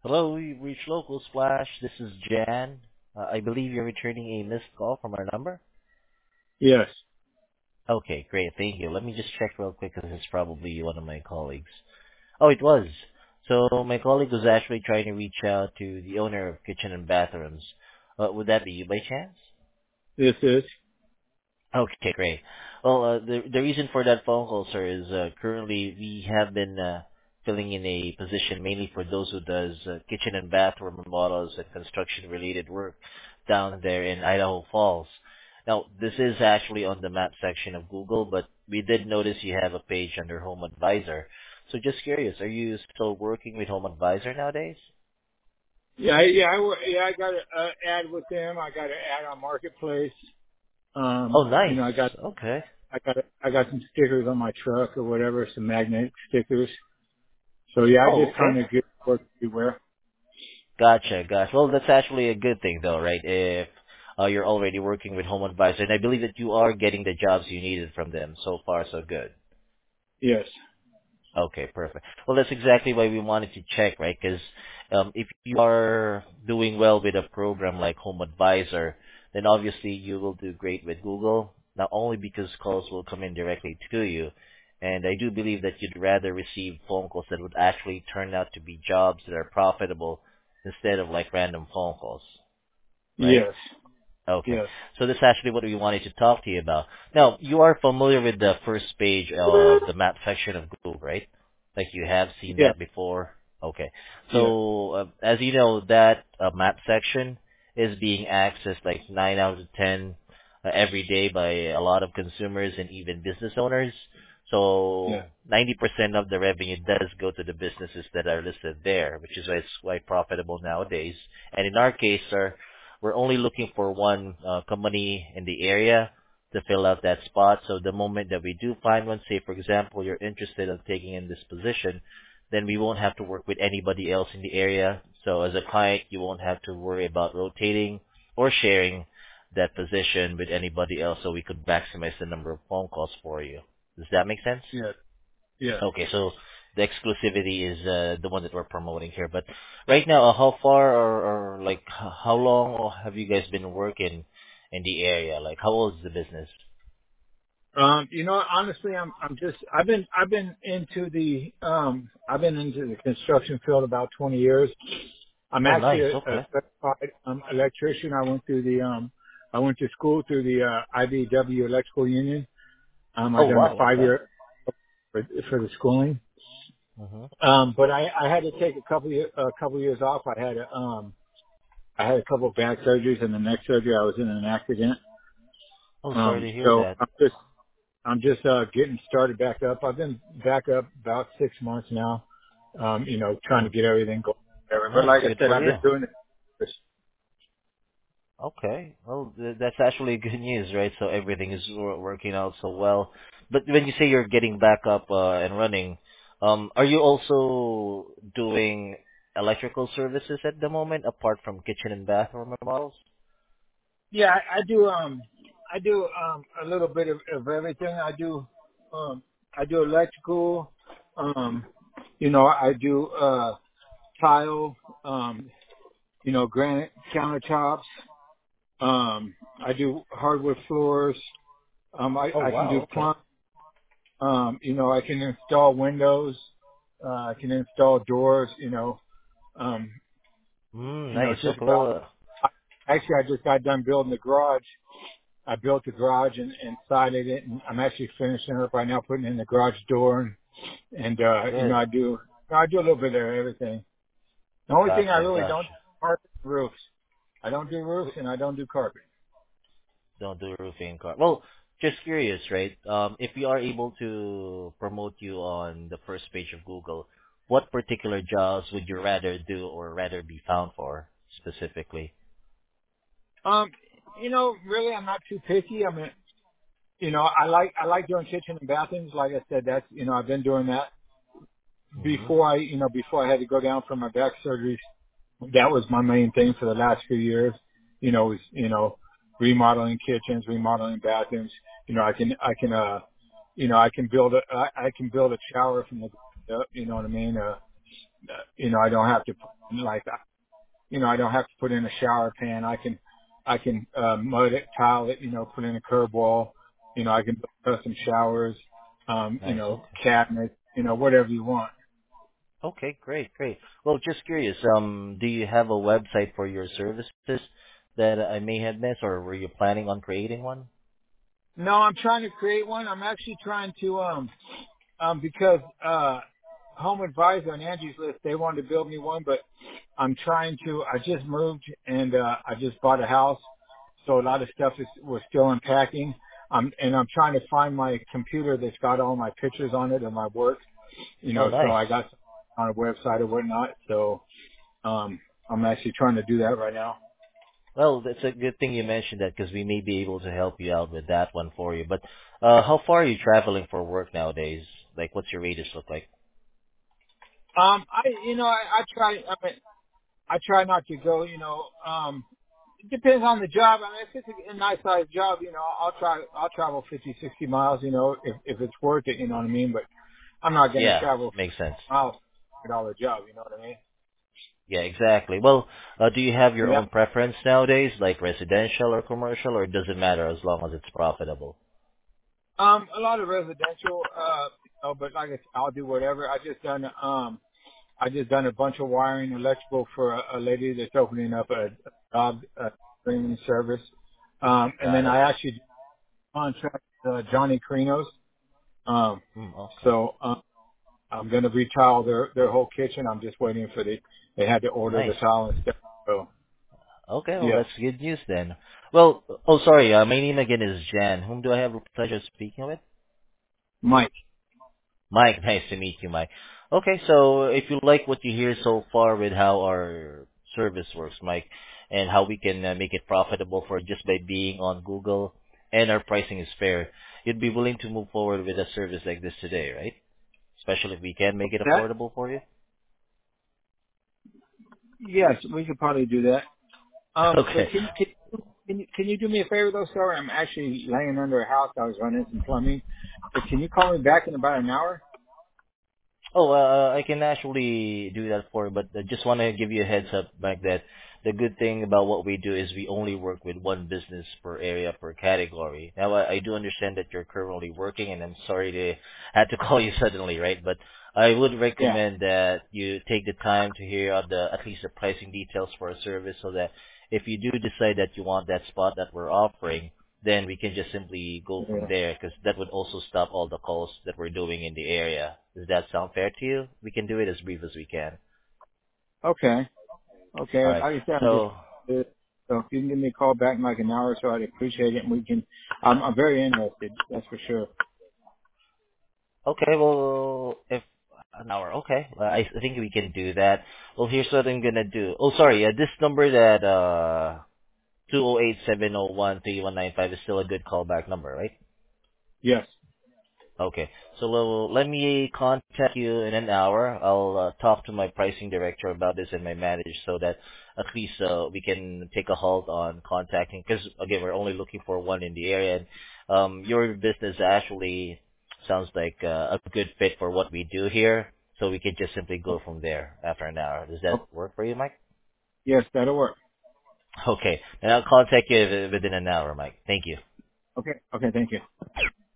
Hello, you reached Local Splash. This is Jan. I believe you're returning a missed call from our number. Yes. Okay, great. Thank you. Let me just check real quick because it's probably one of my colleagues. Oh, it was. So my colleague was actually trying to reach out to the owner of Kitchen and Bathrooms. Would that be you by chance? This is. Okay, great. Well, the reason for that phone call, sir, is currently we have been filling in a position mainly for those who does kitchen and bathroom remodels and construction related work down there in Idaho Falls. Now, this is actually on the map section of Google, but we did notice you have a page under Home Advisor. So just curious, are you still working with Home Advisor nowadays? I got an ad with them. I got an ad on Marketplace. Oh, nice. I got, Okay. I got some stickers on my truck or whatever, some magnetic stickers. So yeah, I Oh, just okay. kind of get work everywhere. Gotcha. Well, that's actually a good thing, though, right? If you're already working with Home Advisor, and I believe that you are getting the jobs you needed from them. So far, so good. Yes. Okay, perfect. Well, that's exactly why we wanted to check, right? Because if you are doing well with a program like Home Advisor, then obviously you will do great with Google, not only because calls will come in directly to you, and I do believe that you'd rather receive phone calls that would actually turn out to be jobs that are profitable instead of like random phone calls, right? Yes. Okay. Yes. So that's actually what we wanted to talk to you about. Now, you are familiar with the first page of the map section of Google, right? Like you have seen Yes. that before? Okay. Yes. So, as you know, that map section is being accessed like 9 out of 10 every day by a lot of consumers and even business owners. Yes. So 90% of the revenue does go to the businesses that are listed there, which is why it's quite profitable nowadays. And in our case, sir, we're only looking for one company in the area to fill out that spot. So the moment that we do find one, say for example, you're interested in taking in this position, then we won't have to work with anybody else in the area. So as a client, you won't have to worry about rotating or sharing that position with anybody else so we could maximize the number of phone calls for you. Does that make sense? Yes. Yes. Okay, so the exclusivity is the one that we're promoting here. But right now, how far or like how long have you guys been working in the area? Like how old is the business? Honestly, I've been into the construction field about 20 years. I'm Oh, actually nice. a Okay. certified electrician. I went to school through the IBW Electrical Union. I Oh, done a wow. Okay. 5 year for the schooling. Mhm. But I had to take a couple years off. I had a couple of back surgeries, and the next surgery I was in an accident. Oh, sorry to hear So that. I'm just getting started back up. I've been back up about 6 months now. Trying to Mm. get everything going. But Nice. like I Good said, for I've you. been doing it. Okay. Well, that's actually good news, right? So everything is working out so well. But when you say you're getting back up and running, are you also doing electrical services at the moment apart from kitchen and bathroom remodels? Yeah, I do a little bit of everything. I do electrical. Um, I do tile. Granite countertops. I do hardwood floors. Oh, I can do wow. Okay. plumb. I can install windows. I can install doors. Um, Nice. just Okay. about. Well, Actually, I just got done building the garage. I built the garage and sided it, and I'm actually finishing it up right now, putting in the garage door, and good. I do a little bit of everything. The only thing I Gotcha. really don't Gotcha. do is carpet and roofs. I don't do roofs and I don't do carpet. Don't do roofing car. Well, just curious, right? If we are able to promote you on the first page of Google, what particular jobs would you rather do or rather be found for specifically? Um, really, I'm not too picky. I mean, I like doing kitchen and bathrooms. Like I said, that's I've been doing that Mm-hmm. before I had to go down for my back surgeries. That was my main thing for the last few years. Was remodeling kitchens, remodeling bathrooms. I can build a shower from the ground up. You know what I mean? I don't have to like I don't have to put in a shower pan. I can mud it, tile it, put in a curb wall. I can put custom showers, Nice. Okay. cabinets, whatever you want. Okay, great, great. Well, just curious, do you have a website for your services that I may have missed, or were you planning on creating one? No, I'm trying to create one. I'm actually trying to, because, Home Advisor on Angie's List, they wanted to build me one, but I just moved and, I just bought a house. So a lot of stuff was still unpacking. And I'm trying to find my computer that's got all my pictures on it and my work, Oh, so nice. I got on a website or whatnot. So, I'm actually trying to do that right now. Well, that's a good thing you mentioned that because we may be able to help you out with that one for you. But how far are you traveling for work nowadays? Like, what's your radius look like? I try not to go, it depends on the job. I mean, if it's a nice sized job, I'll travel 50, 60 miles, if it's worth it, you know what I mean? But I'm not going to Yeah, travel makes sense. miles for $1 job, you know what I mean? Yeah, exactly. Well, do you have your Yeah. own preference nowadays, like residential or commercial, or does it matter as long as it's profitable? A lot of residential, but like I said, I'll do whatever. I just done a bunch of wiring electrical for a lady that's opening up a job streaming service. And Got then it. I actually contract Johnny Carinos. Um, Okay. so I'm going to retile their whole kitchen. I'm just waiting for they had to order the Nice. tile and stuff. So Okay, well, yes, that's good news then. Well, oh, sorry, my name again is Jan. Whom do I have the pleasure of speaking with? Mike. Mike, nice to meet you, Mike. Okay, so if you like what you hear so far with how our service works, Mike, and how we can make it profitable for just by being on Google and our pricing is fair, you'd be willing to move forward with a service like this today, right? Especially if we can make it That affordable for you. yes, we could probably do that. But Okay. can you do me a favor though, sir? I'm actually laying under a house. I was running some plumbing. But can you call me back in about an hour? Oh, I can actually do that for you, but I just want to give you a heads up, Mike, that the good thing about what we do is we only work with one business per area per category. Now, I do understand that you're currently working, and I'm sorry to had to call you suddenly, right? But I would Yeah. recommend that you take the time to hear out the at least the pricing details for a service, so that if you do decide that you want that spot that we're offering, then we can just simply go from Yeah. there because that would also stop all the calls that we're doing in the area. Does that sound fair to you? We can do it as brief as we can. Okay. Okay. All Like right. I said, I'm just So, so if you can give me a call back in like an hour or so, I'd appreciate it. And we can. I'm very interested. That's for sure. okay, well, if an hour, okay. Well, I think we can do that. Well, here's what I'm gonna do. Oh, sorry. This number that 208-701-3195 is still a good callback number, right? Yes. Okay. So let me contact you in an hour. I'll talk to my pricing director about this and my manager so that at least we can take a halt on contacting because again we're only looking for one in the area. And, your business actually sounds like a good fit for what we do here, so we can just simply go from there after an hour. Does that Oh, work for you, Mike? yes, that'll work. Okay. And I'll contact you within an hour, Mike. Thank you. Okay. Okay. Thank you.